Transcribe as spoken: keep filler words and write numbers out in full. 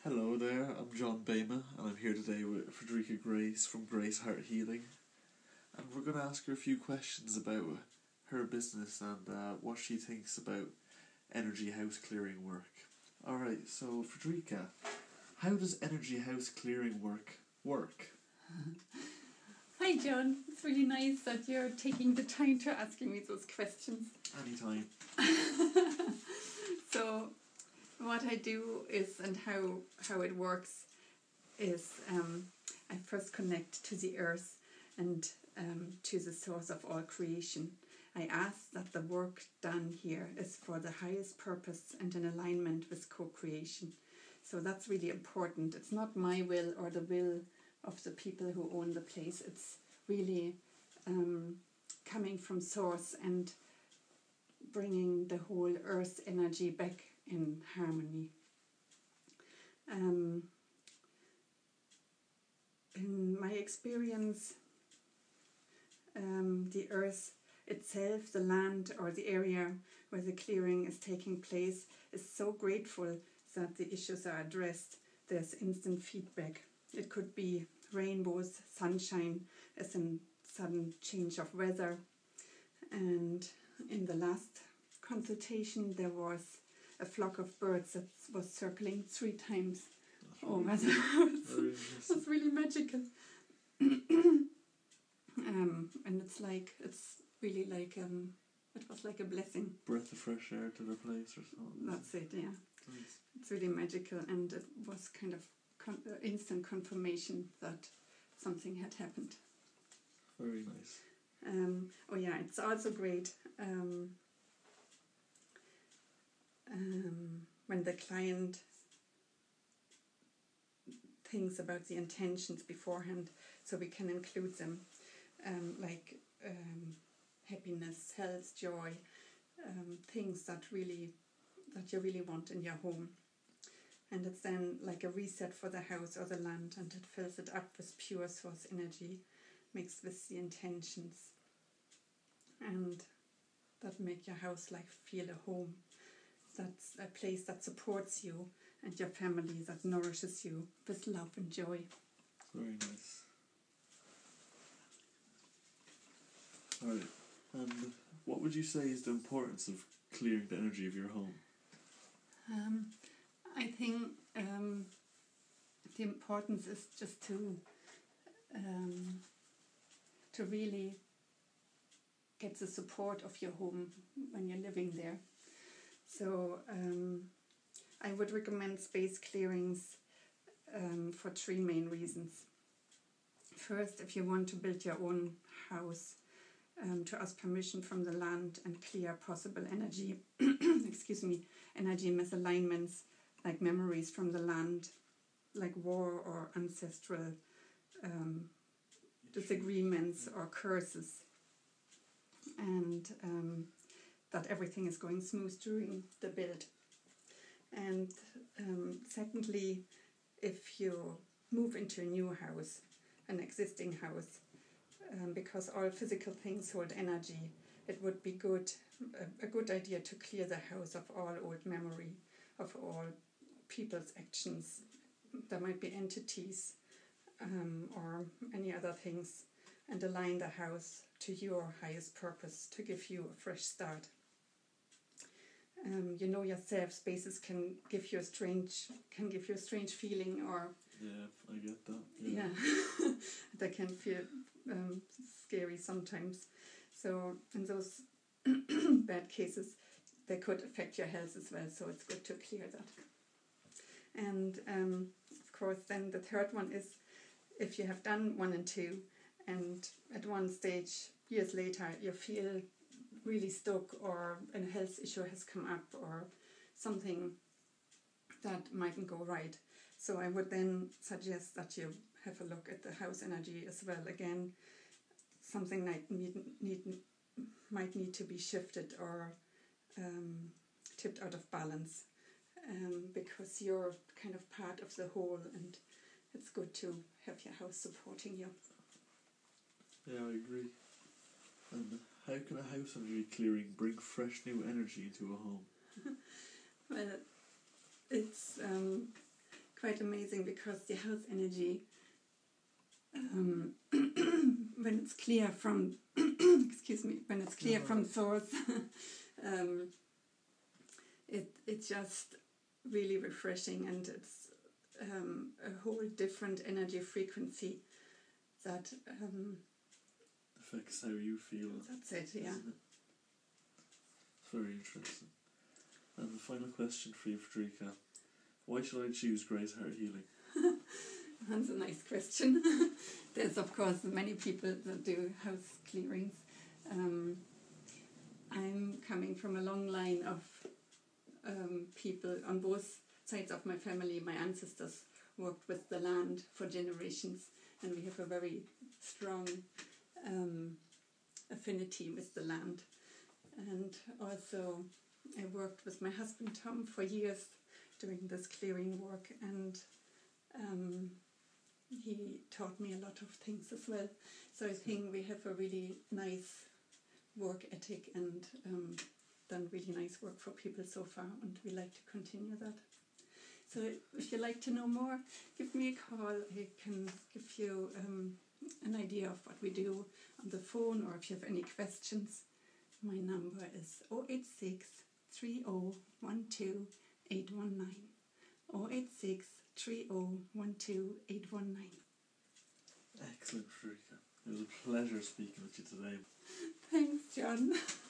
Hello there, I'm John Bama and I'm here today with Frederica Grace from Grace Heart Healing, and we're going to ask her a few questions about her business and uh, what she thinks about energy house clearing work. Alright, so Frederica, how does energy house clearing work work? Hi John, it's really nice that you're taking the time to asking me those questions. Anytime. So what I do is, and how, how it works is, um, I first connect to the earth and um, to the source of all creation. I ask that the work done here is for the highest purpose and in alignment with co-creation. So that's really important. It's not my will or the will of the people who own the place. It's really um, coming from source and bringing the whole earth energy back in harmony. Um, in my experience, um, the earth itself, the land or the area where the clearing is taking place, is so grateful that the issues are addressed. There's instant feedback. It could be rainbows, sunshine, as in sudden change of weather. And in the last consultation there was a flock of birds that was circling three times over the house. It was really magical. um, and it's like, it's really like, um, it was like a blessing. Breath of fresh air to the place or something. That's it, yeah. Nice. It's really magical, and it was kind of con- uh, instant confirmation that something had happened. Very nice. Um, oh yeah, it's also great um, um, when the client thinks about the intentions beforehand, so we can include them, um, like um, happiness, health, joy, um, things that really that you really want in your home. And it's then like a reset for the house or the land, and it fills it up with pure source energy mixed with the intentions, and that make your house like feel a home. That's a place that supports you and your family, that nourishes you with love and joy. Very nice. Alright, and what would you say is the importance of clearing the energy of your home? Um, I think um, the importance is just to um, to really get the support of your home when you're living there. So um, I would recommend space clearings um, for three main reasons. First, if you want to build your own house, um, to ask permission from the land and clear possible energy, excuse me, energy misalignments, like memories from the land, like war or ancestral um, disagreements or curses, and um, that everything is going smooth during the build. And um, secondly, if you move into a new house, an existing house, um, because all physical things hold energy, it would be good, a, a good idea to clear the house of all old memory, of all people's actions. There might be entities um, or any other things, and align the house to your highest purpose, to give you a fresh start. Um, you know yourself, spaces can give you a strange, can give you a strange feeling, or yeah, I get that. Yeah, yeah. They can feel um, scary sometimes. So in those bad cases, they could affect your health as well. So it's good to clear that. And um, of course, then the third one is, if you have done one and two, and at one stage, years later, you feel really stuck, or a health issue has come up, or something that mightn't go right. So I would then suggest that you have a look at the house energy as well. Again, something like need, need, might need to be shifted or um, tipped out of balance, um, because you're kind of part of the whole, and it's good to have your house supporting you. Yeah, I agree. And how can a house energy clearing bring fresh new energy into a home? Well, it's um, quite amazing because the house energy, um, when it's clear from, excuse me, when it's clear No, from no. source, um, it it's just really refreshing, and it's um, a whole different energy frequency that um, affects how you feel. that's it, yeah. Isn't it? It's very interesting. And the final question for you, Frederica. Why should I choose Grace Heart Healing? That's a nice question. There's of course many people that do house clearings. Um, I'm coming from a long line of um, people on both sides of my family. My ancestors worked with the land for generations, and we have a very strong um, affinity with the land. And also I worked with my husband Tom for years doing this clearing work, and um, he taught me a lot of things as well. So I think we have a really nice work ethic and um, done really nice work for people so far, and we like to continue that. So if you'd like to know more, give me a call. I can give you um, an idea of what we do on the phone, or if you have any questions. My number is zero eight six, three zero one two, eight one nine. zero eight six, three zero one two, eight one nine. Excellent, Frederica. It was a pleasure speaking with you today. Thanks, John.